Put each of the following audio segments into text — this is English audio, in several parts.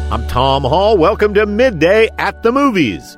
I'm Tom Hall. Welcome to Midday at the Movies.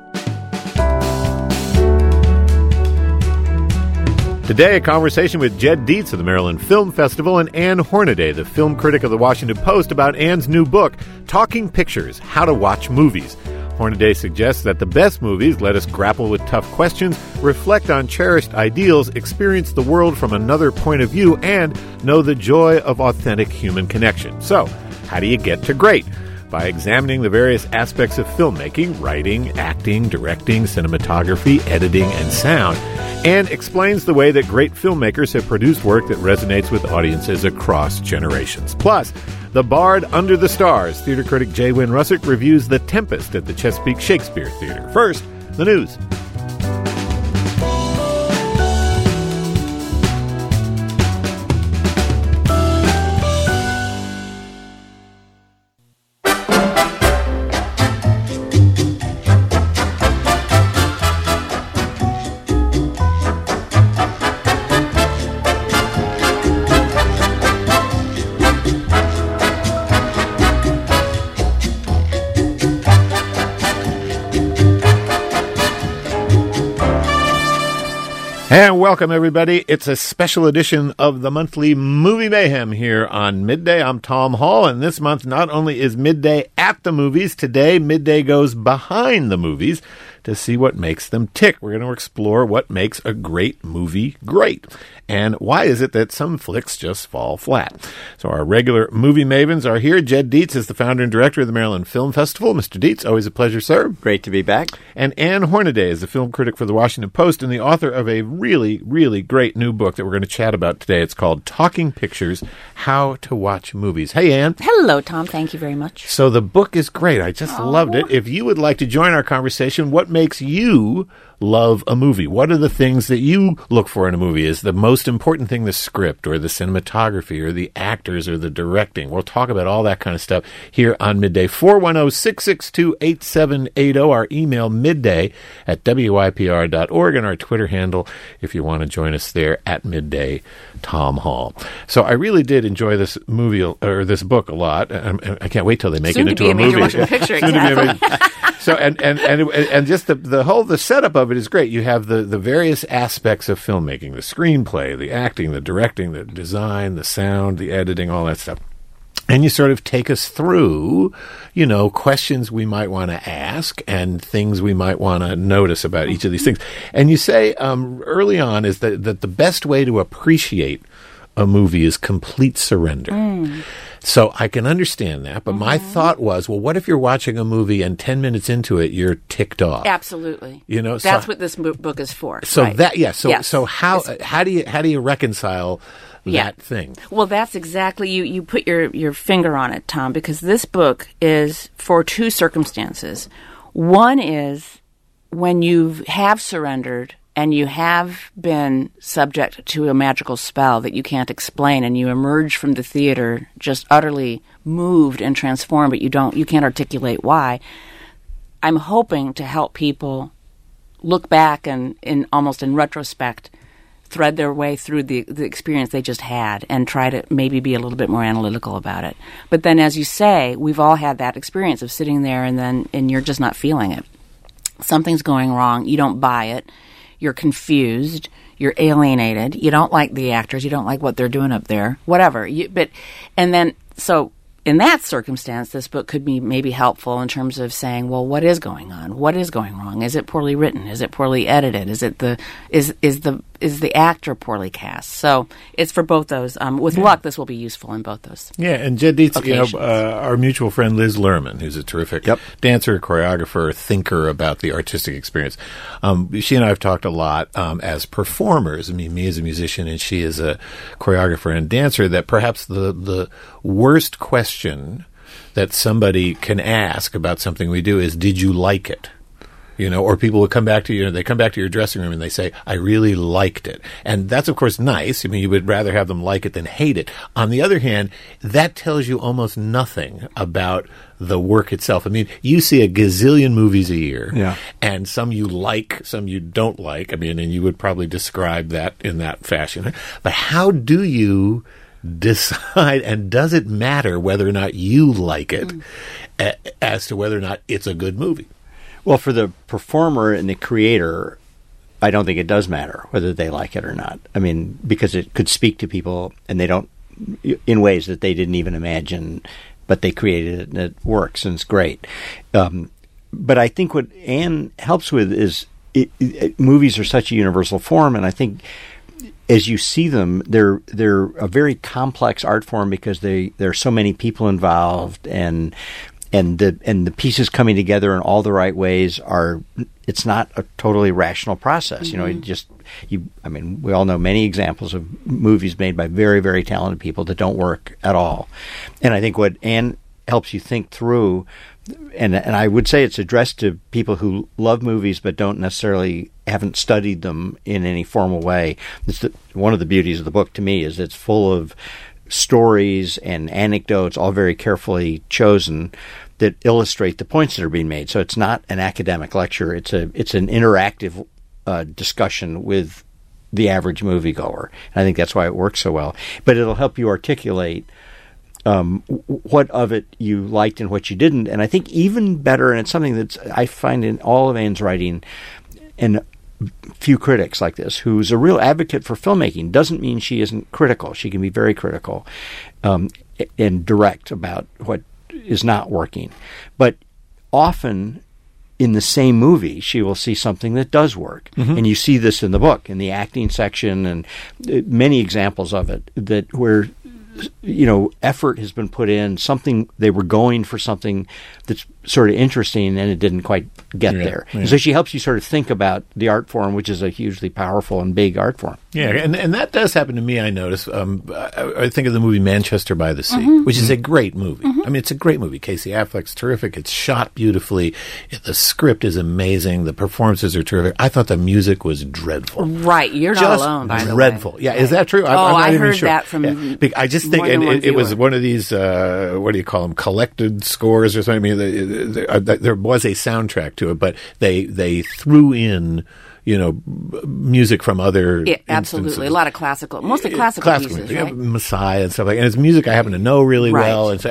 Today, a conversation with Jed Dietz of the Maryland Film Festival and Ann Hornaday, the film critic of the Washington Post, about Ann's new book, Talking Pictures, How to Watch Movies. Hornaday suggests that the best movies let us grapple with tough questions, reflect on cherished ideals, experience the world from another point of view, and know the joy of authentic human connection. So, how do you get to great? By examining the various aspects of filmmaking, writing, acting, directing, cinematography, editing, and sound, and explains the way that great filmmakers have produced work that resonates with audiences across generations. Plus, The Bard Under the Stars, theater critic J. Wynn Russick reviews The Tempest at the Chesapeake Shakespeare Theater. First, the news. And welcome, everybody. It's a special edition of the monthly Movie Mayhem here on Midday. I'm Tom Hall, and this month not only is Midday at the movies, today Midday goes behind the movies to see what makes them tick. We're going to explore what makes a great movie great, and why is it that some flicks just fall flat. So our regular movie mavens are here. Jed Dietz is the founder and director of the Maryland Film Festival. Mr. Dietz, always a pleasure, sir. Great to be back. And Ann Hornaday is the film critic for the Washington Post and the author of a really, really great new book that we're going to chat about today. It's called Talking Pictures, How to Watch Movies. Hey, Ann. Hello, Tom. Thank you very much. So the book is great. I just loved it. If you would like to join our conversation, what makes you love a movie? What are the things that you look for in a movie? Is the most important thing the script or the cinematography or the actors or the directing? We'll talk about all that kind of stuff here on Midday. 410-662-8780. Our email midday@wypr.org, and our Twitter handle, if you want to join us there, at Midday Tom Hall. So I really did enjoy this movie or this book a lot. I can't wait till they make it into a movie. Picture, exactly. So and just the setup of it is great. You have the various aspects of filmmaking: the screenplay, the acting, the directing, the design, the sound, the editing, all that stuff. And you sort of take us through, questions we might want to ask and things we might want to notice about each of these things. And you say early on is that the best way to appreciate a movie is complete surrender. So I can understand that, but my thought was, well, what if you're watching a movie and 10 minutes into it, you're ticked off? Absolutely. That's what this book is for. So right. So how do you reconcile that thing? Well, that's exactly, you put your finger on it, Tom, because this book is for two circumstances. One is when you have surrendered and you have been subject to a magical spell that you can't explain, and you emerge from the theater just utterly moved and transformed, but you can't articulate why. I'm hoping to help people look back and almost in retrospect thread their way through the experience they just had and try to maybe be a little bit more analytical about it. But then, as you say, we've all had that experience of sitting there and you're just not feeling it. Something's going wrong. You don't buy it. You're confused, you're alienated, you don't like the actors, you don't like what they're doing up there, whatever. So in that circumstance, this book could be maybe helpful in terms of saying, well, what is going on? What is going wrong? Is it poorly written? Is it poorly edited? Is the actor poorly cast? So it's for both those. With luck, this will be useful in both those. Yeah, and Jed Dietz, our mutual friend Liz Lerman, who's a terrific dancer, choreographer, thinker about the artistic experience. She and I have talked a lot as performers. I mean, me as a musician and she as a choreographer and dancer, that perhaps the worst question that somebody can ask about something we do is, did you like it? Or people would come back to you, they come back to your dressing room and they say, I really liked it. And that's, of course, nice. I mean, you would rather have them like it than hate it. On the other hand, that tells you almost nothing about the work itself. I mean, you see a gazillion movies a year, and some you like, some you don't like. I mean, and you would probably describe that in that fashion. But how do you decide, and does it matter whether or not you like it as to whether or not it's a good movie? Well, for the performer and the creator, I don't think it does matter whether they like it or not. I mean, because it could speak to people and they don't, in ways that they didn't even imagine, but they created it and it works and it's great. But I think what Anne helps with is movies are such a universal form, and I think as you see them, they're a very complex art form because there are so many people involved, and the pieces coming together in all the right ways it's not a totally rational process. I mean, we all know many examples of movies made by very, very talented people that don't work at all. And I think what Anne helps you think through, and I would say it's addressed to people who love movies but haven't studied them in any formal way. One of the beauties of the book to me is it's full of stories and anecdotes, all very carefully chosen, that illustrate the points that are being made. So it's not an academic lecture. It's an interactive discussion with the average moviegoer. And I think that's why it works so well. But it'll help you articulate what of it you liked and what you didn't. And I think even better, and it's something that I find in all of Anne's writing, and few critics like this, who's a real advocate for filmmaking, doesn't mean she isn't critical. She can be very critical and direct about what is not working. But often in the same movie, she will see something that does work. Mm-hmm. And you see this in the book, in the acting section, and many examples of it, that where effort has been put in, they were going for something that's sort of interesting and it didn't quite get there. Yeah. And so she helps you sort of think about the art form, which is a hugely powerful and big art form. Yeah, and that does happen to me, I notice. I think of the movie Manchester by the Sea, mm-hmm. which is a great movie. Mm-hmm. I mean, it's a great movie. Casey Affleck's terrific. It's shot beautifully. The script is amazing. The performances are terrific. I thought the music was dreadful. Right. You're not alone, by the way. Dreadful. Yeah, is that true? I'm not I even heard sure. that from I just think it was one of these, what do you call them, collected scores or something. I mean, there was a soundtrack to it, but they threw in music from other absolutely instances. A lot of mostly classical pieces, music, right? Messiah and stuff like that. And it's music I happen to know really well, and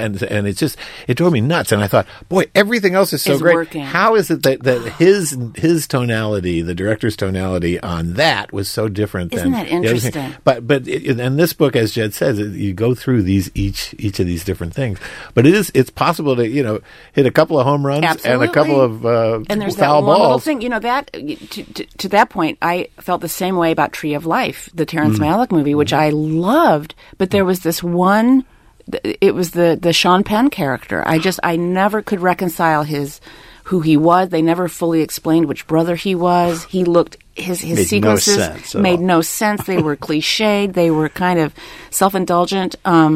it drove me nuts. And I thought, boy, everything else is so great. Working. How is it that his tonality, the director's tonality on that was so different? Isn't that interesting? But in this book, as Jed says, you go through each of these different things. But it's possible to hit a couple of home runs absolutely. And a couple of and there's foul that balls. One little thing, that. To that point, I felt the same way about Tree of Life, the Terrence Malick movie, which I loved. But there was this one. It was the Sean Penn character. I never could reconcile who he was. They never fully explained which brother he was. He looked his sequences made no sense. They were cliched. They were kind of self-indulgent.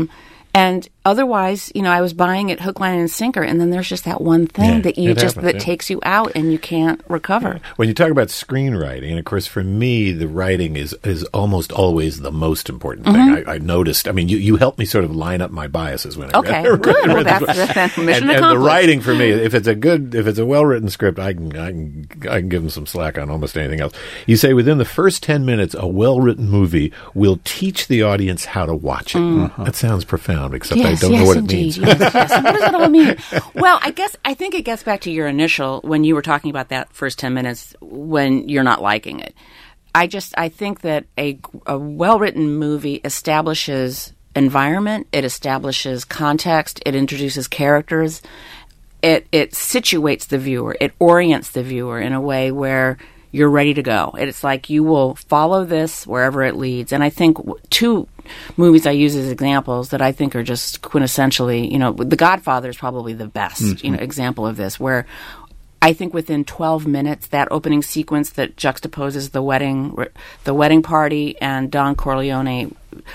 And otherwise, I was buying it hook, line, and sinker, and then there's just that one thing that takes you out and you can't recover. When you talk about screenwriting, and of course for me, the writing is almost always the most important thing. Mm-hmm. I noticed. I mean, you helped me sort of line up my biases when I read good. Well, that's mission accomplished. And the writing for me, if it's a well-written script, I can give them some slack on almost anything else. You say within the first 10 minutes, a well-written movie will teach the audience how to watch it. Mm-hmm. That sounds profound. Except I don't know what it means. Yes. What does it all mean? Well, I think it gets back to your initial, when you were talking about that first 10 minutes when you're not liking it. I think that a well-written movie establishes environment, it establishes context, it introduces characters, it situates the viewer, it orients the viewer in a way where you're ready to go. It's like you will follow this wherever it leads. And I think two movies I use as examples that I think are just quintessentially, The Godfather is probably the best, example of this, where I think within 12 minutes, that opening sequence that juxtaposes the wedding party and Don Corleone,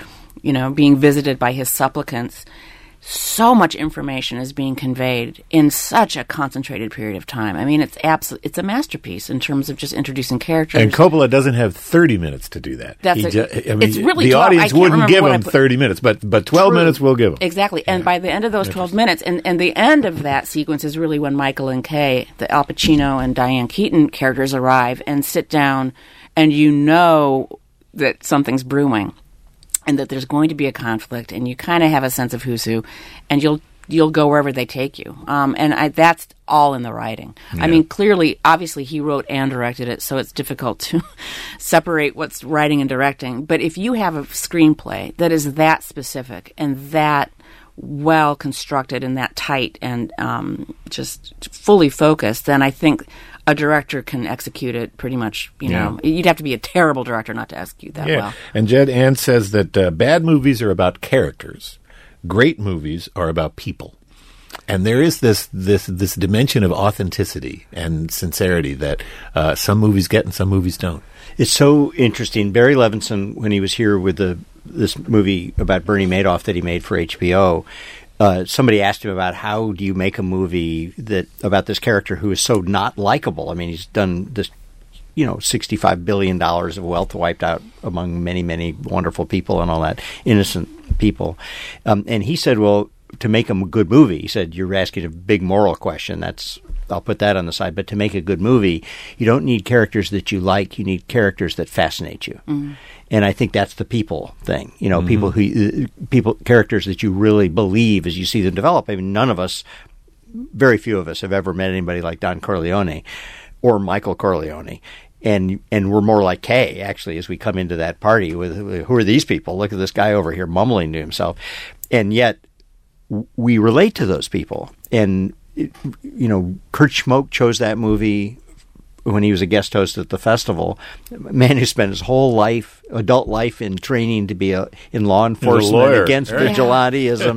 being visited by his supplicants, so much information is being conveyed in such a concentrated period of time. I mean, it's a masterpiece in terms of just introducing characters. And Coppola doesn't have 30 minutes to do that. It's really the audience wouldn't give him 30 minutes, but 12 minutes we'll give him. Exactly. And by the end of those 12 minutes, and the end of that sequence is really when Michael and Kay, the Al Pacino and Diane Keaton characters, arrive and sit down, and that something's brewing. and that there's going to be a conflict, and you kind of have a sense of who's who, and you'll go wherever they take you. That's all in the writing. Yeah. I mean, clearly, obviously, he wrote and directed it, so it's difficult to separate what's writing and directing. But if you have a screenplay that is that specific and that well constructed and that tight and just fully focused, then I think a director can execute it pretty much, you know. You'd have to be a terrible director not to execute that well. And Jed Ann says that bad movies are about characters. Great movies are about people. And there is this dimension of authenticity and sincerity that some movies get and some movies don't. It's so interesting. Barry Levinson, when he was here with this movie about Bernie Madoff that he made for HBO, somebody asked him about how do you make a movie about this character who is so not likable. I mean, he's done this, $65 billion of wealth wiped out among many, many wonderful people and all that, innocent people. And he said, well, to make a good movie, he said, you're asking a big moral question. I'll put that on the side. But to make a good movie, you don't need characters that you like. You need characters that fascinate you. Mm-hmm. And I think that's the people thing. Characters that you really believe as you see them develop. I mean, very few of us have ever met anybody like Don Corleone or Michael Corleone. And we're more like Kay, actually, as we come into that party with, who are these people? Look at this guy over here mumbling to himself. And yet we relate to those people. And, Kurt Schmoke chose that movie when he was a guest host at the festival. A man who spent his whole adult life in training to be in law enforcement against vigilantism.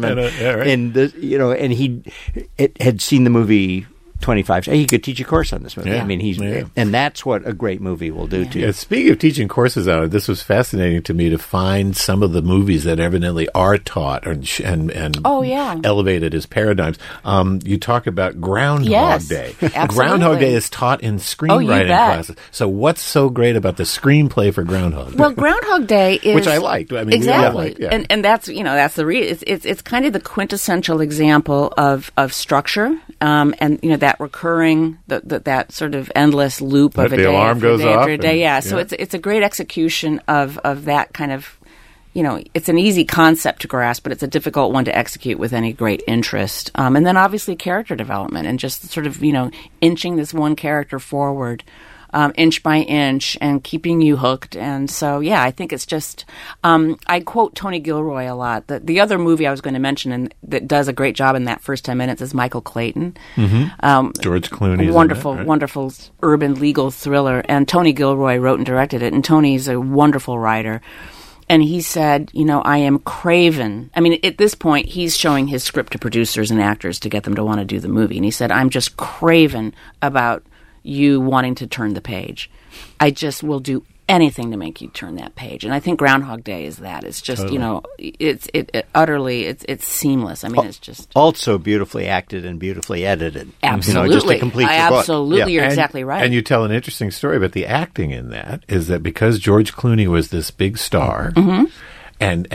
And he had seen the movie 25. He could teach a course on this movie. Yeah. I mean, and that's what a great movie will do to you. Speaking of teaching courses on it, this was fascinating to me to find some of the movies that evidently are taught and elevated as paradigms. You talk about Groundhog Day. Absolutely. Groundhog Day is taught in screenwriting classes. So what's so great about the screenplay for Groundhog Day? Well, Groundhog Day is, which I liked. I mean, exactly, we all liked, and that's that's the it's kind of the quintessential example of structure, and that recurring, that sort of endless loop of a day alarm goes off. So it's a great execution of that kind of, it's an easy concept to grasp, but it's a difficult one to execute with any great interest. And then obviously character development and just sort of, inching this one character forward, inch by inch, and keeping you hooked. And so, I think it's just, I quote Tony Gilroy a lot. The other movie I was going to mention and that does a great job in that first 10 minutes is Michael Clayton. Mm-hmm. George Clooney. Wonderful urban legal thriller. And Tony Gilroy wrote and directed it. And Tony's a wonderful writer. And he said, I am craven. I mean, at this point, he's showing his script to producers and actors to get them to want to do the movie. And he said, I'm just craven about you wanting to turn the page. I just will do anything to make you turn that page. And I think Groundhog Day is that. It's just, it utterly, it's seamless. I mean, it's just... Also beautifully acted and beautifully edited. Absolutely. Just to complete the book. Absolutely, you're exactly right. And you tell an interesting story about the acting in that, is that because George Clooney was this big star... Mm-hmm. And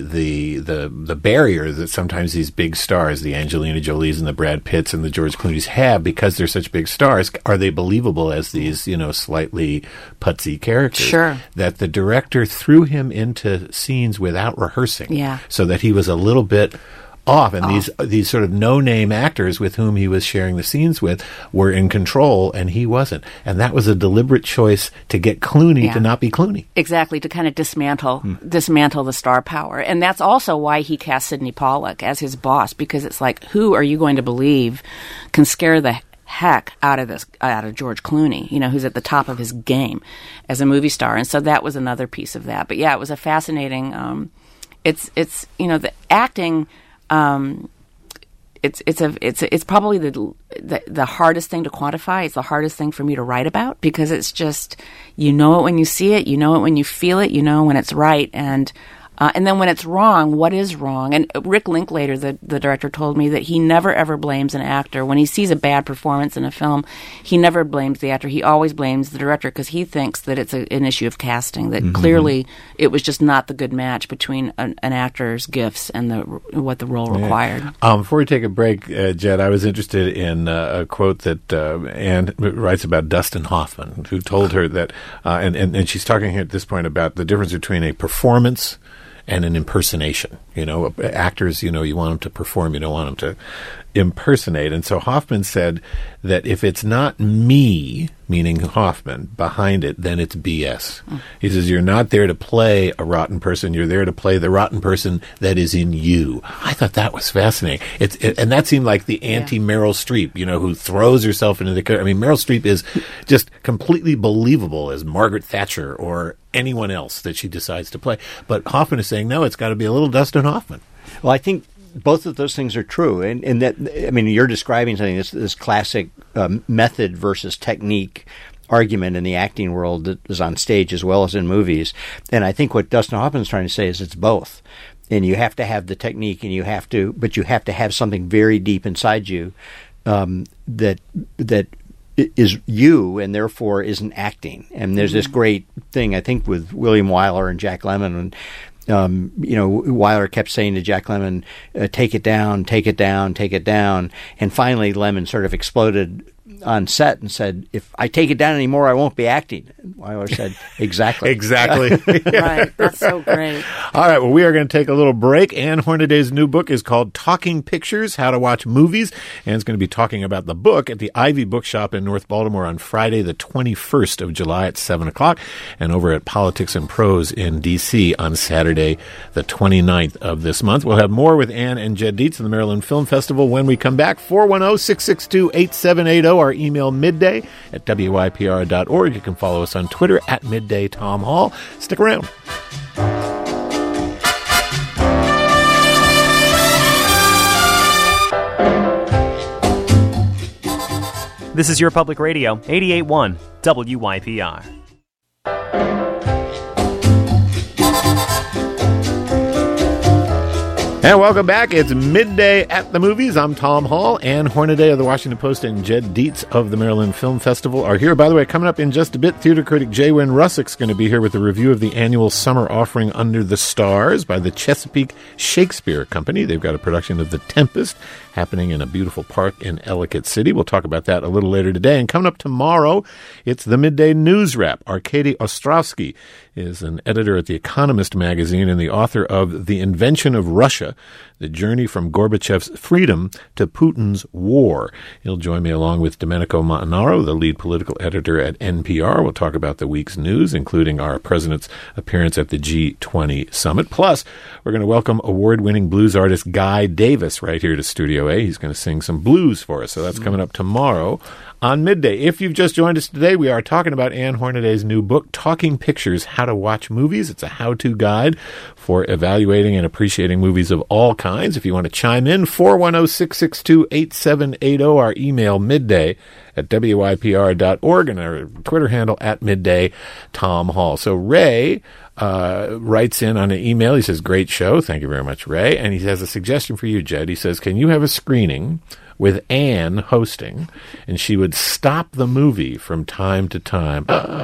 the barrier that sometimes these big stars, the Angelina Jolies and the Brad Pitts and the George Clooney's have, because they're such big stars, are they believable as these, slightly putsy characters? Sure. That the director threw him into scenes without rehearsing. Yeah. So that he was a little bit off, and these sort of no-name actors with whom he was sharing the scenes with were in control, and he wasn't. And that was a deliberate choice to get Clooney to not be Clooney. Exactly, to kind of dismantle the star power. And that's also why he cast Sidney Pollack as his boss, because it's like, who are you going to believe can scare the heck out of George Clooney, who's at the top of his game as a movie star. And so that was another piece of that. But it was a fascinating, the acting... It's probably the hardest thing to quantify. It's the hardest thing for me to write about, because it's just, it when you see it, it when you feel it, when it's right, and then when it's wrong, what is wrong? And Rick Linklater, the director, told me that he never ever blames an actor when he sees a bad performance in a film. He never blames the actor. He always blames the director, because he thinks that it's an issue of casting. That clearly it was just not the good match between an actor's gifts and what the role required. Before we take a break, Jed, I was interested in a quote that Anne writes about Dustin Hoffman, who told her that, and she's talking here at this point about the difference between a performance and an impersonation. Actors, you want them to perform, you don't want them to impersonate. And so Hoffman said that if it's not me, meaning Hoffman, behind it, then it's BS. He says, you're not there to play a rotten person. You're there to play the rotten person that is in you. I thought that was fascinating. And that seemed like the anti-Meryl Streep, who throws herself into the character. I mean, Meryl Streep is just completely believable as Margaret Thatcher or anyone else that she decides to play. But Hoffman is saying, no, it's got to be a little Dustin Hoffman. Well, I think both of those things are true, and that, I mean, you're describing something, this classic method versus technique argument in the acting world that is on stage as well as in movies. And I think what Dustin Hoffman's trying to say is it's both. And you have to have the technique, and you have to have something very deep inside you that is you, and therefore isn't acting. And there's this great thing, I think, with William Wyler and Jack Lemmon, and Wyler kept saying to Jack Lemmon, take it down, take it down, take it down. And finally, Lemmon sort of exploded on set and said, if I take it down anymore, I won't be acting. And Wyler said, exactly. Exactly. Right. That's so great. All right. Well, we are going to take a little break. Ann Hornaday's new book is called Talking Pictures, How to Watch Movies. Ann's going to be talking about the book at the Ivy Bookshop in North Baltimore on Friday, the 21st of July at 7 o'clock, and over at Politics and Prose in D.C. on Saturday, the 29th of this month. We'll have more with Ann and Jed Dietz of the Maryland Film Festival when we come back. 410-662-8780. Our email midday@wypr.org. You can follow us on Twitter @MiddayTomHall. Stick around. This is your public radio, 88.1 WYPR. And welcome back. It's Midday at the Movies. I'm Tom Hall. Ann Hornaday of the Washington Post and Jed Dietz of the Maryland Film Festival are here. By the way, coming up in just a bit, theater critic J. Wynn Russick's going to be here with a review of the annual summer offering Under the Stars by the Chesapeake Shakespeare Company. They've got a production of The Tempest happening in a beautiful park in Ellicott City. We'll talk about that a little later today. And coming up tomorrow, it's the Midday News Wrap. Arkady Ostrovsky is an editor at The Economist magazine and the author of The Invention of Russia, The Journey from Gorbachev's Freedom to Putin's War. He'll join me along with Domenico Montanaro, the lead political editor at NPR. We'll talk about the week's news, including our president's appearance at the G20 summit. Plus, we're going to welcome award-winning blues artist Guy Davis right here to Studio A. He's going to sing some blues for us, so that's coming up tomorrow on Midday. If you've just joined us today, we are talking about Ann Hornaday's new book, Talking Pictures, How to Watch Movies. It's a how-to guide for evaluating and appreciating movies of all kinds. If you want to chime in, 410-662-8780, our email midday@wypr.org, and our Twitter handle @MiddayTomHall. So Ray writes in on an email. He says, great show. Thank you very much, Ray. And he has a suggestion for you, Jed. He says, can you have a screening with Ann hosting, and she would stop the movie from time to time.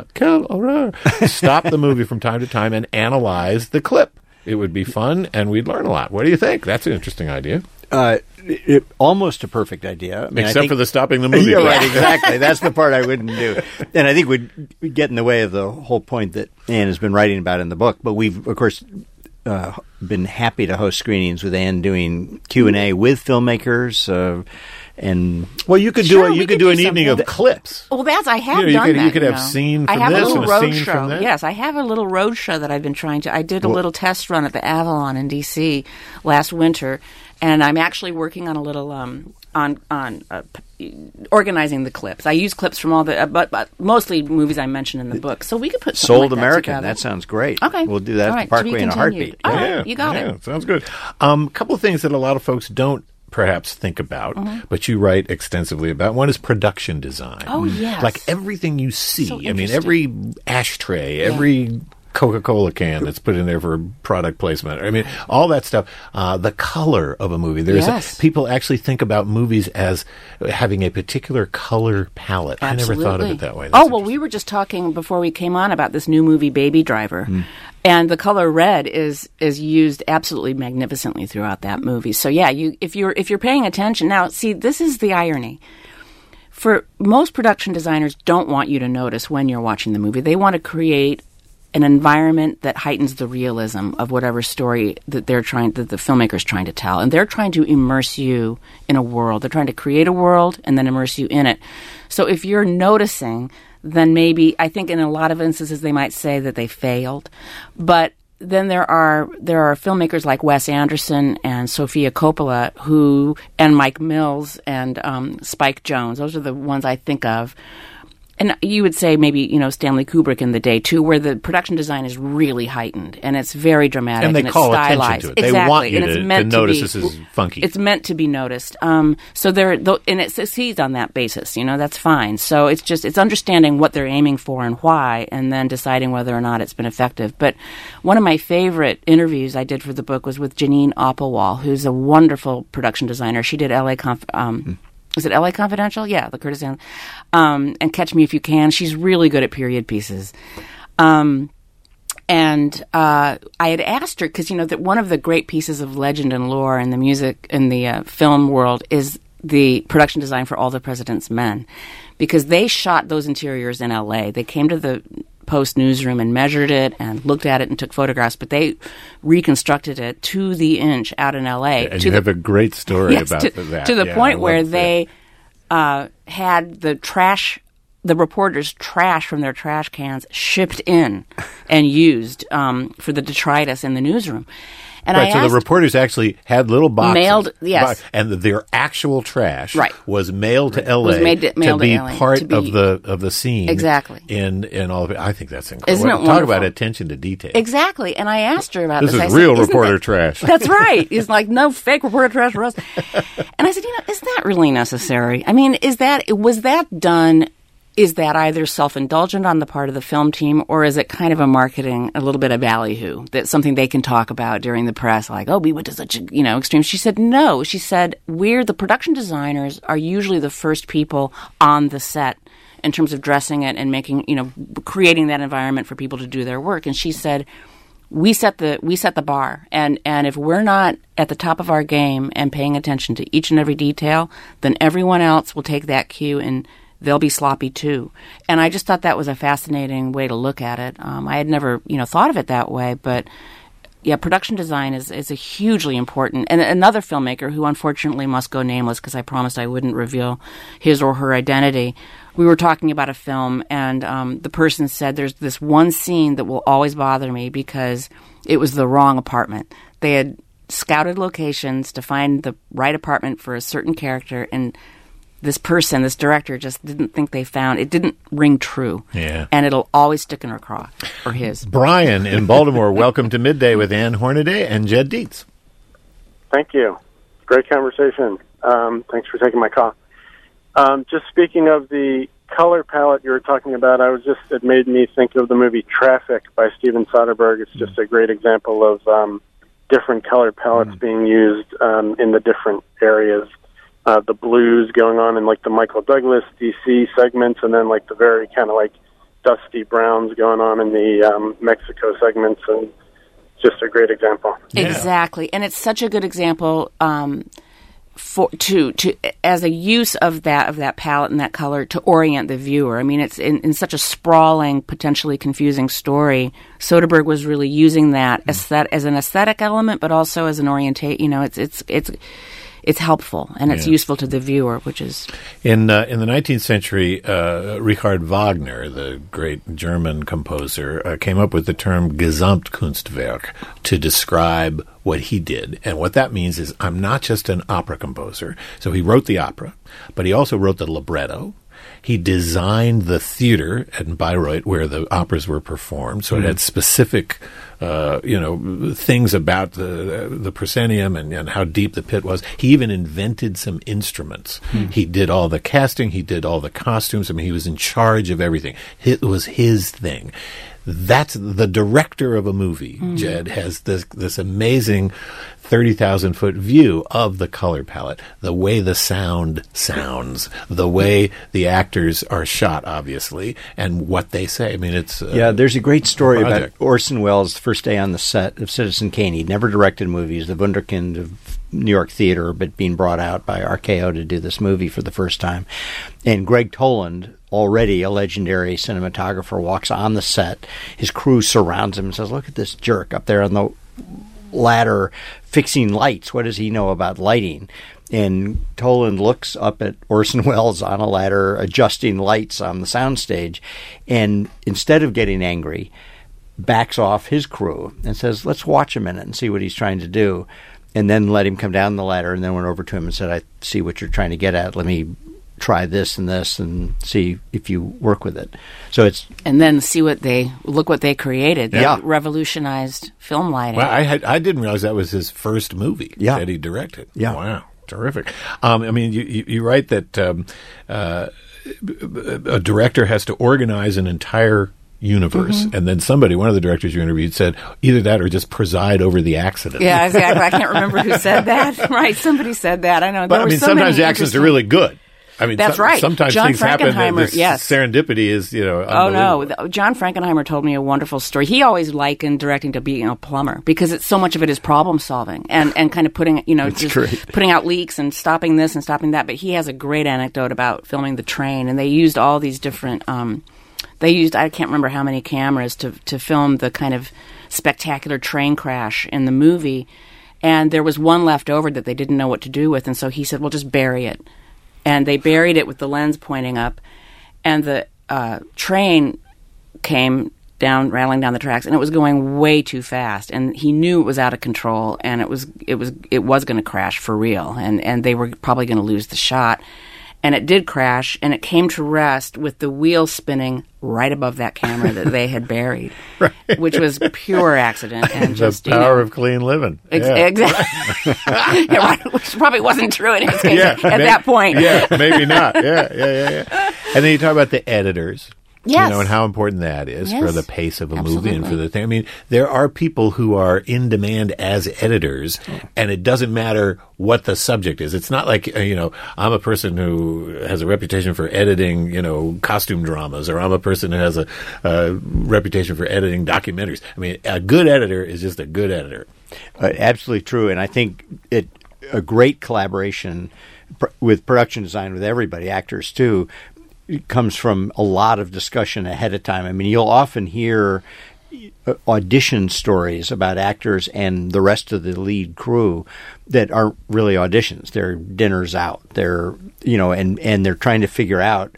Stop the movie from time to time and analyze the clip. It would be fun, and we'd learn a lot. What do you think? That's an interesting idea. Almost a perfect idea. I mean, Except for the stopping the movie. You're right, exactly. That's the part I wouldn't do. And I think would get in the way of the whole point that Ann has been writing about in the book. But we've, of course, been happy to host screenings with Ann doing Q&A with filmmakers. And well, you could do you could do an evening of clips. Well, I have done that. You could have scene from I have this a little and a road scene show. from that. Yes, I have a little road show that I've been trying to. I did a little test run at the Avalon in D.C. last winter, and I'm actually working on a little on organizing the clips. I use clips from all the, but mostly movies I mentioned in the book. So we could put something Sold like American. That together. That sounds great. Okay, we'll do that all at right. the Parkway in a heartbeat. All right, you got it. Sounds good. A couple of things that a lot of folks don't perhaps think about, but you write extensively about. One is production design. Oh, yes. Like everything you see. So I mean, every ashtray, every Coca-Cola can that's put in there for product placement. I mean, all that stuff. The color of a movie. People actually think about movies as having a particular color palette. Absolutely. I never thought of it that way. We were just talking before we came on about this new movie, Baby Driver. And the color red is used absolutely magnificently throughout that movie. So yeah, if you're paying attention now, see, this is the irony. For most production designers don't want you to notice when you're watching the movie. They want to create an environment that heightens the realism of whatever story that the filmmaker's trying to tell. And they're trying to immerse you in a world. They're trying to create a world and then immerse you in it. So if you're noticing, then maybe, I think in a lot of instances they might say that they failed. But then there are filmmakers like Wes Anderson and Sofia Coppola and Mike Mills and Spike Jonze. Those are the ones I think of. And you would say maybe, Stanley Kubrick in the day, too, where the production design is really heightened, and it's very dramatic, and they call it's stylized. attention to it. Exactly. They want you to notice this is funky. It's meant to be noticed. And it succeeds on that basis, that's fine. So it's understanding what they're aiming for and why, and then deciding whether or not it's been effective. But one of my favorite interviews I did for the book was with Janine Oppelwall, who's a wonderful production designer. She did is it L.A. Confidential? Yeah, the Curtis Allen. And Catch Me If You Can. She's really good at period pieces. And I had asked her, because, that one of the great pieces of legend and lore in the music, in the film world, is the production design for All the President's Men. Because they shot those interiors in L.A. They came to the Post newsroom and measured it and looked at it and took photographs, but they reconstructed it to the inch out in L.A. And you have a great story about that. To the point where they had the reporters' trash from their trash cans shipped in and used for the detritus in the newsroom. And right, so the reporters actually had little boxes. Mailed, yes. And their actual trash right. was mailed to L.A. to be part of the scene. Exactly. In all of it. I think that's incredible. Isn't it wonderful? Talk about attention to detail. Exactly. And I asked her about this. This is real reporter trash. That's right. It's like, no fake reporter trash for us. And I said, is that really necessary? I mean, was that done... Is that either self-indulgent on the part of the film team, or is it kind of a little bit of ballyhoo, that's something they can talk about during the press, like, we went to such extreme. She said, no. She said, the production designers are usually the first people on the set in terms of dressing it and making, creating that environment for people to do their work. And she said, we set the bar, and if we're not at the top of our game and paying attention to each and every detail, then everyone else will take that cue and they'll be sloppy too. And I just thought that was a fascinating way to look at it. I had never, thought of it that way, but yeah, production design is a hugely important. And another filmmaker who unfortunately must go nameless, because I promised I wouldn't reveal his or her identity. We were talking about a film, and the person said, there's this one scene that will always bother me because it was the wrong apartment. They had scouted locations to find the right apartment for a certain character, and this director, just didn't think it didn't ring true. Yeah. And it'll always stick in her craw, or his. Brian in Baltimore, welcome to Midday with Ann Hornaday and Jed Dietz. Thank you. Great conversation. Thanks for taking my call. Just speaking of the color palette you were talking about, it made me think of the movie Traffic by Steven Soderbergh. It's just a great example of different color palettes being used in the different areas. The blues going on in like the Michael Douglas DC segments, and then like the very kind of like dusty browns going on in the Mexico segments, and just a great example. Yeah. Exactly, and it's such a good example as a use of that palette and that color to orient the viewer. I mean, it's in such a sprawling, potentially confusing story. Soderbergh was really using that as an aesthetic element, but also as an orientation. It's helpful, and it's useful to the viewer, which is... In the 19th century, Richard Wagner, the great German composer, came up with the term Gesamtkunstwerk to describe what he did. And what that means is, I'm not just an opera composer. So he wrote the opera, but he also wrote the libretto. He designed the theater at Bayreuth where the operas were performed, so it had specific, things about the proscenium and how deep the pit was. He even invented some instruments. He did all the casting. He did all the costumes. I mean, he was in charge of everything. It was his thing. That's the director of a movie. Jed has this amazing 30,000-foot view of the color palette, the way the sound sounds, the way the actors are shot, obviously, and what they say. I mean, it's there's a great story about Orson Welles' first day on the set of Citizen Kane. He'd never directed movies, the wunderkind of New York theater, but being brought out by RKO to do this movie for the first time. And Greg Toland, already a legendary cinematographer, walks on the set. His crew surrounds him and says, "Look at this jerk up there on the ladder fixing lights. What does he know about lighting?" And Toland looks up at Orson Welles on a ladder adjusting lights on the soundstage, and instead of getting angry, backs off his crew and says, "Let's watch a minute and see what he's trying to do." And then let him come down the ladder, and then went over to him and said, "I see what you're trying to get at. Let me try this and see if you work with it." So it's... And then look what they created. They Yeah. revolutionized film lighting. Well, I didn't realize that was his first movie Yeah. that he directed. Yeah. Wow. Terrific. I mean, you write that a director has to organize an entire universe, and then one of the directors you interviewed said either that or just preside over the accident. Yeah, exactly. I can't remember who said that. Right, somebody said that. I know. But I mean, sometimes the accidents are really good. I mean, That's right. Sometimes John things happen. Frankenheimer, This yes. serendipity is, Oh, no. unbelievable. John Frankenheimer told me a wonderful story. He always likened directing to being a plumber because it's so much of it is problem solving and kind of putting, putting out leaks and stopping this and stopping that. But he has a great anecdote about filming the train, and they used all these different, I can't remember how many cameras to film the kind of spectacular train crash in the movie. And there was one left over that they didn't know what to do with. And so he said, well, just bury it. And they buried it with the lens pointing up, and the train came down, rattling down the tracks, and it was going way too fast. And he knew it was out of control, and it was going to crash for real, and they were probably going to lose the shot. And it did crash, and it came to rest with the wheel spinning right above that camera that they had buried, which was pure accident and The just power of clean living. Exactly. Yeah, right, which probably wasn't true in his case at that point. Yeah, maybe not. Yeah. And then you talk about the editors. Yes. And how important that is for Yes. the pace of a Absolutely. movie and for the thing. I mean, there are people who are in demand as editors, and it doesn't matter what the subject is. It's not like, I'm a person who has a reputation for editing, costume dramas, or I'm a person who has a reputation for editing documentaries. I mean, a good editor is just a good editor. Absolutely true, and I think a great collaboration with production design with everybody, actors too, comes from a lot of discussion ahead of time. I mean, you'll often hear audition stories about actors and the rest of the lead crew that aren't really auditions. They're dinners out. They're and they're trying to figure out,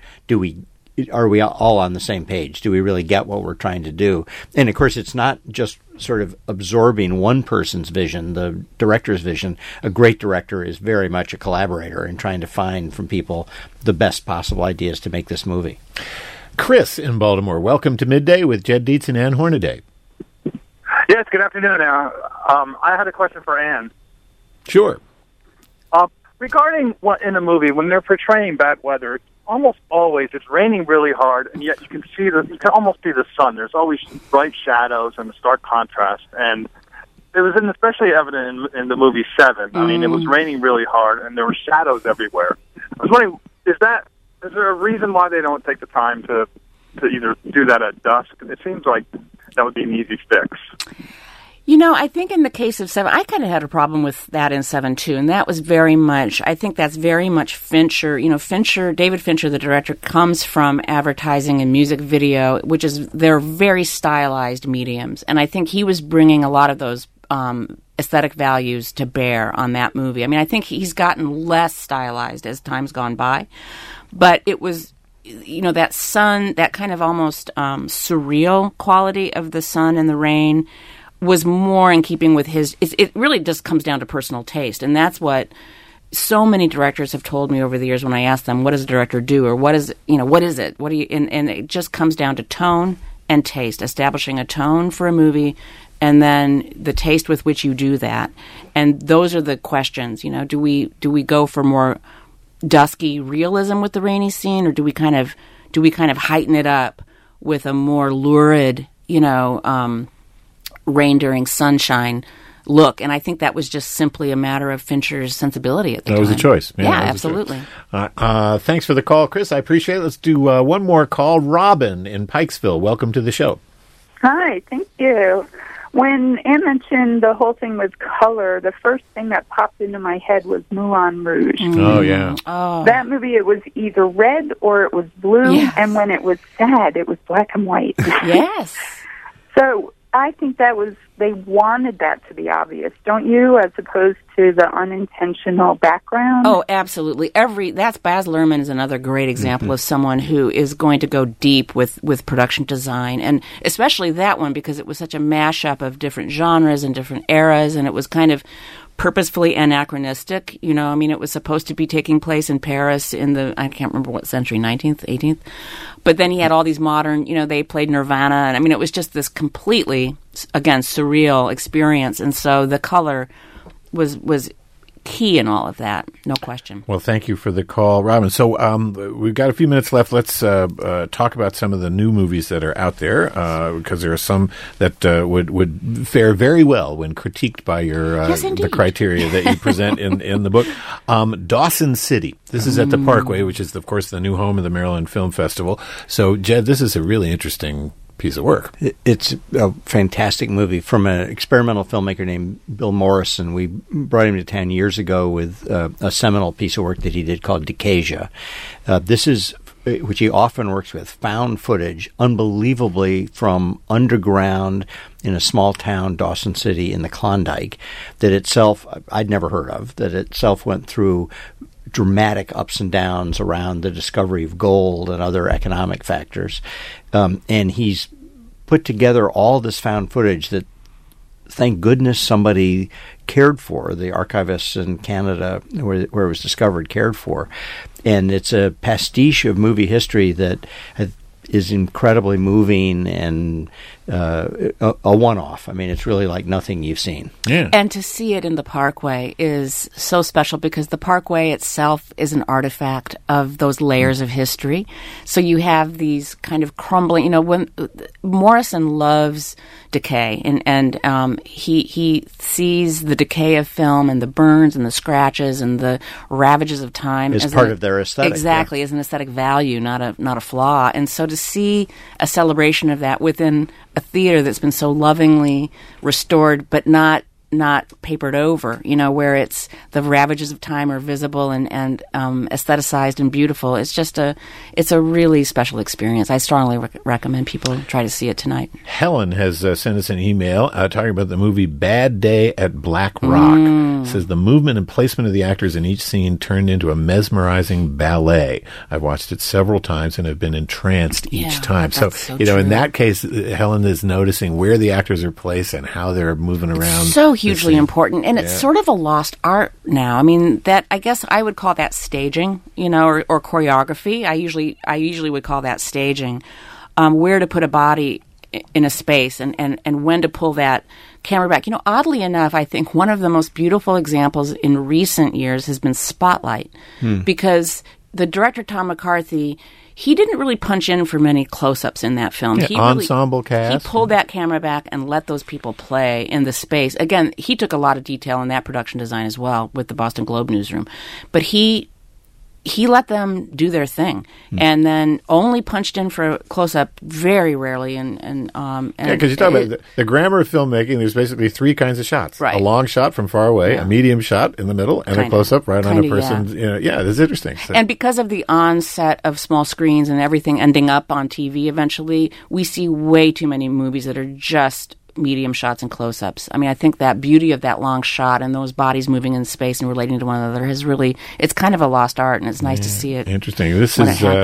are we all on the same page? Do we really get what we're trying to do? And of course, it's not just sort of absorbing one person's vision, the director's vision. A great director is very much a collaborator in trying to find from people the best possible ideas to make this movie. Chris in Baltimore, welcome to Midday with Jed Dietz and Ann Hornaday. Yes, good afternoon. I had a question for Ann. Sure. Regarding what in a movie, when they're portraying bad weather, almost always it's raining really hard, and yet you can almost see the sun. There's always bright shadows and a stark contrast, and it was especially evident in the movie Seven. I mean, it was raining really hard, and there were shadows everywhere. I was wondering, is there a reason why they don't take the time to either do that at dusk? It seems like that would be an easy fix. I think in the case of Seven, I kind of had a problem with that in Seven, too, and that was I think that's very much Fincher. David Fincher, the director, comes from advertising and music video, which they're very stylized mediums, and I think he was bringing a lot of those aesthetic values to bear on that movie. I mean, I think he's gotten less stylized as time's gone by, but it was... that sun, that kind of almost surreal quality of the sun and the rain was more in keeping with his... It really just comes down to personal taste, and that's what so many directors have told me over the years when I ask them, what does a director do, or what is it? What do you... And it just comes down to tone and taste, establishing a tone for a movie, and then the taste with which you do that. And those are the questions, do we go for more dusky realism with the rainy scene, or do we kind of heighten it up with a more lurid, rain during sunshine look? And I think that was just simply a matter of Fincher's sensibility at the time. That was a choice. Yeah, that was a absolutely. choice. Thanks for the call, Chris. I appreciate it. Let's do one more call. Robin in Pikesville, welcome to the show. Hi, thank you. When Anne mentioned the whole thing was color, the first thing that popped into my head was Moulin Rouge. Oh, yeah. Oh. That movie, it was either red or it was blue, Yes. and when it was sad, it was black and white. Yes. So I think they wanted that to be obvious, don't you, as opposed to the unintentional background? Oh, absolutely. That's Baz Luhrmann is another great example of someone who is going to go deep with production design, and especially that one because it was such a mashup of different genres and different eras, and it was kind of purposefully anachronistic. You know, I mean, it was supposed to be taking place in Paris in I can't remember what century, 19th, 18th. But then he had all these modern, they played Nirvana. And I mean, it was just this completely, again, surreal experience. And so the color was key in all of that, no question. Well, thank you for the call, Robin. So we've got a few minutes left. Let's talk about some of the new movies that are out there, because there are some that would fare very well when critiqued by your the criteria that you present in the book. Dawson City. This is at the Parkway, which is, of course, the new home of the Maryland Film Festival. So, Jed, this is a really interesting piece of work. It's a fantastic movie from an experimental filmmaker named Bill Morrison. We brought him to town years ago with a seminal piece of work that he did called Decasia. This is, which he often works with, found footage, unbelievably from underground in a small town, Dawson City in the Klondike, that itself, I'd never heard of, that itself went through dramatic ups and downs around the discovery of gold and other economic factors. And he's put together all this found footage that, thank goodness, somebody cared for. The archivists in Canada, where it was discovered, cared for. And it's a pastiche of movie history that is incredibly moving and a one-off. I mean, it's really like nothing you've seen. Yeah. And to see it in the Parkway is so special because the Parkway itself is an artifact of those layers of history. So you have these kind of crumbling, when Morrison loves decay and he sees the decay of film and the burns and the scratches and the ravages of time as part of their aesthetic. Exactly, as an aesthetic value, not a flaw. And so to see a celebration of that within a theater that's been so lovingly restored but not papered over, where it's the ravages of time are visible and aestheticized and beautiful. It's just it's a really special experience. I strongly recommend people try to see it tonight. Helen has sent us an email talking about the movie Bad Day at Black Rock. Says the movement and placement of the actors in each scene turned into a mesmerizing ballet. I've watched it several times and have been entranced each time. So true. In that case, Helen is noticing where the actors are placed and how they're moving around. So hugely important, and it's sort of a lost art now. I mean, that I guess I would call that staging, or choreography. I usually would call that staging. Where to put a body in a space and when to pull that camera back. Oddly enough, I think one of the most beautiful examples in recent years has been Spotlight, because the director Tom McCarthy, he didn't really punch in for many close-ups in that film. Yeah, ensemble cast. He pulled that camera back and let those people play in the space. Again, he took a lot of detail in that production design as well with the Boston Globe newsroom. But he let them do their thing, and then only punched in for a close-up very rarely. Because you talk about the grammar of filmmaking. There's basically three kinds of shots: right. A long shot from far away, a medium shot in the middle, and a close-up right on a person. Yeah, that's interesting. So. And because of the onset of small screens and everything ending up on TV, eventually we see way too many movies that are just medium shots and close-ups. I mean, I think that beauty of that long shot and those bodies moving in space and relating to one another it's kind of a lost art, and it's nice to see it. Interesting. This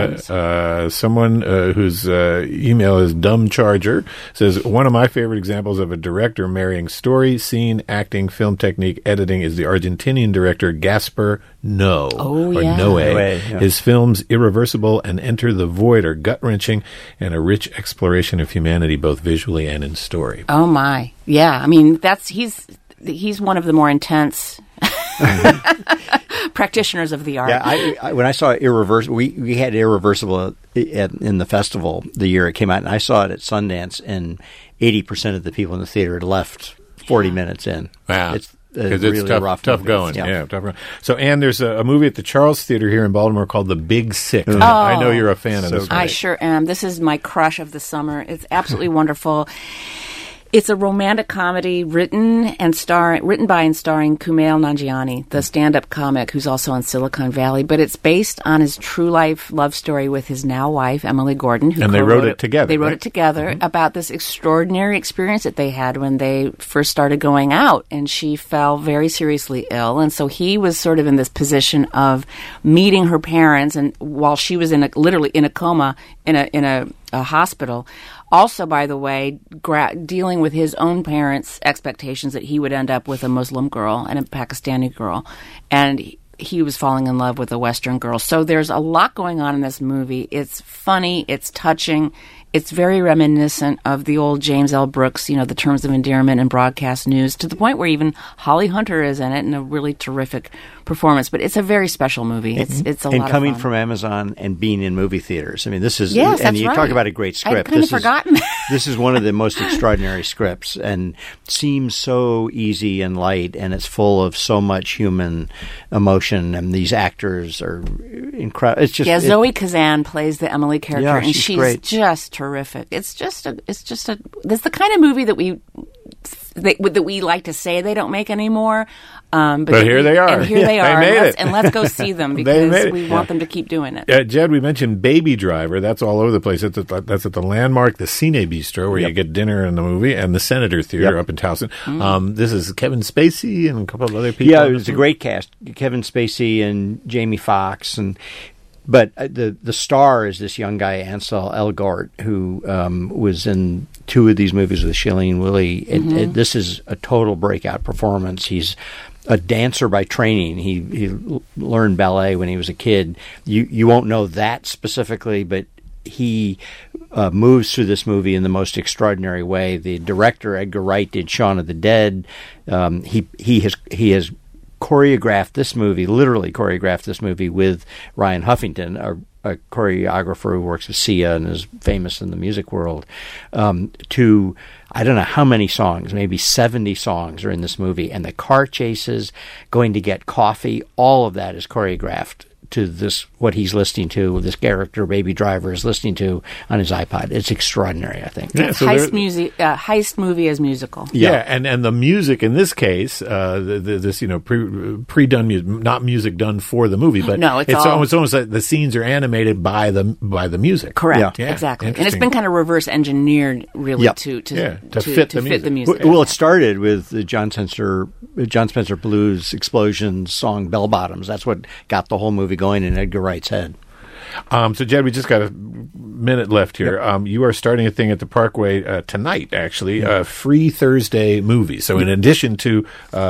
is someone whose email is Dumb Charger, says, one of my favorite examples of a director marrying story, scene, acting, film technique, editing is the Argentinian director Gaspar Noé. Noé, yeah. His films Irreversible and Enter the Void are gut-wrenching and a rich exploration of humanity, both visually and in story. Oh my, yeah. I mean, he's one of the more intense practitioners of the art. Yeah, I when I saw Irreversible, we had Irreversible in the festival the year it came out, and I saw it at Sundance, and 80% of the people in the theater had left 40 minutes in. Wow. It's really tough movie. going. Yeah, tough going. So, Anne, there's a movie at the Charles Theater here in Baltimore called The Big Sick. I know you're a fan of this movie. I sure am. This is my crush of the summer. It's absolutely wonderful. It's a romantic comedy written by and starring Kumail Nanjiani, the stand-up comic who's also on Silicon Valley. But it's based on his true life love story with his now wife, Emily Gordon. And they wrote it together. They wrote it together about this extraordinary experience that they had when they first started going out. And she fell very seriously ill. And so he was sort of in this position of meeting her parents, and while she was literally in a coma in a hospital. Also, by the way, dealing with his own parents' expectations that he would end up with a Muslim girl and a Pakistani girl. And he was falling in love with a Western girl. So there's a lot going on in this movie. It's funny. It's touching. It's very reminiscent of the old James L. Brooks, the terms of endearment in broadcast news, to the point where even Holly Hunter is in it in a really terrific performance. But it's a very special movie. It's a lot of fun. And coming from Amazon and being in movie theaters. I mean, this is... Yes, and that's you right. talk about a great script. I'd kind of forgotten that. This is one of the most extraordinary scripts and seems so easy and light, and it's full of so much human emotion, and these actors are incredible. It's just... Zoe Kazan plays the Emily character, Yeah, and she's great. just terrific. It's the kind of movie that we like to say they don't make anymore. But here they are. And here they are. made it. And let's go see them because we want them to keep doing it. Jed, we mentioned Baby Driver. That's all over the place. That's at the Landmark, the Cine Bistro, where you get dinner and the movie, and the Senator Theater up in Towson. This is Kevin Spacey and a couple of other people. Yeah, it was a great cast. Kevin Spacey and Jamie Foxx, but the star is this young guy, Ansel Elgort, who was in 2 of these movies with Shailene Woodley. This is a total breakout performance. He's a dancer by training. He learned ballet when he was a kid. You won't know that specifically, but he moves through this movie in the most extraordinary way. The director, Edgar Wright, did Shaun of the Dead. He has choreographed this movie, literally choreographed this movie with Ryan Huffington, a choreographer who works with Sia and is famous in the music world, to, I don't know how many songs, maybe 70 songs are in this movie. And the car chases, going to get coffee, all of that is choreographed to this, what he's listening to, this character, Baby Driver, is listening to on his iPod. It's extraordinary, I think. Yeah, so heist movie as musical. Yeah, and the music in this case, this pre-done music, not music done for the movie, but no, it's almost like the scenes are animated by the music. Correct, Yeah, exactly. And it's been kind of reverse engineered, really, to fit the music. Well, it started with the John Spencer Blues Explosion song "Bell Bottoms." That's what got the whole movie going in Edgar Wright's head. So, Jed, we just got a minute left here. Yep. You are starting a thing at the Parkway tonight, actually, free Thursday movie. So, in addition to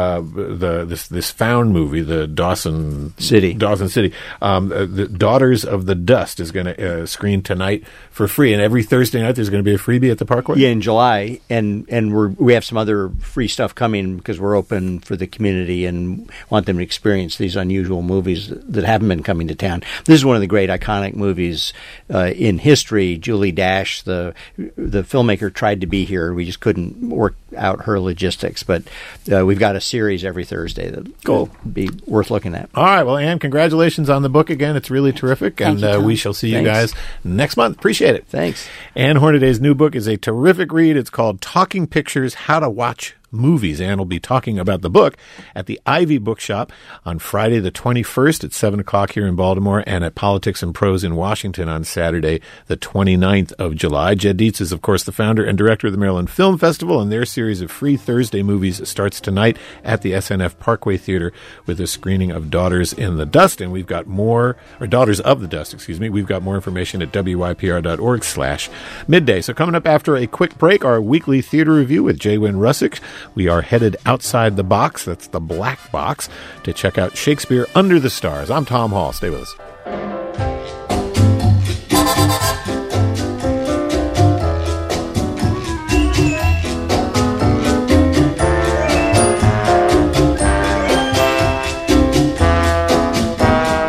this found movie, the Dawson City, the Daughters of the Dust is going to screen tonight for free. And every Thursday night, there's going to be a freebie at the Parkway. Yeah, in July, and we have some other free stuff coming because we're open for the community and want them to experience these unusual movies that haven't been coming to town. This is one of the great iconic movies in history. Julie Dash, the filmmaker, tried to be here. We just couldn't work out her logistics. But we've got a series every Thursday that will be worth looking at. All right. Well, Anne, congratulations on the book again. It's really terrific. Thank you, Tom. We shall see you guys next month. Appreciate it. Thanks. Anne Hornaday's new book is a terrific read. It's called Talking Pictures, How to Watch Movies. Anne will be talking about the book at the Ivy Bookshop on Friday the 21st at 7 o'clock here in Baltimore, and at Politics and Prose in Washington on Saturday the 29th of July. Jed Dietz is, of course, the founder and director of the Maryland Film Festival, and their series of free Thursday movies starts tonight at the SNF Parkway Theater with a screening of Daughters in the Dust. And we've got more, or Daughters of the Dust, excuse me. We've got more information at wypr.org/midday. So coming up after a quick break, our weekly theater review with Jay Wynn Russick. We are headed outside the box, that's the black box, to check out Shakespeare Under the Stars. I'm Tom Hall. Stay with us.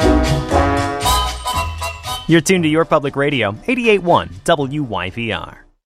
You're tuned to Your Public Radio, 88.1 WYPR.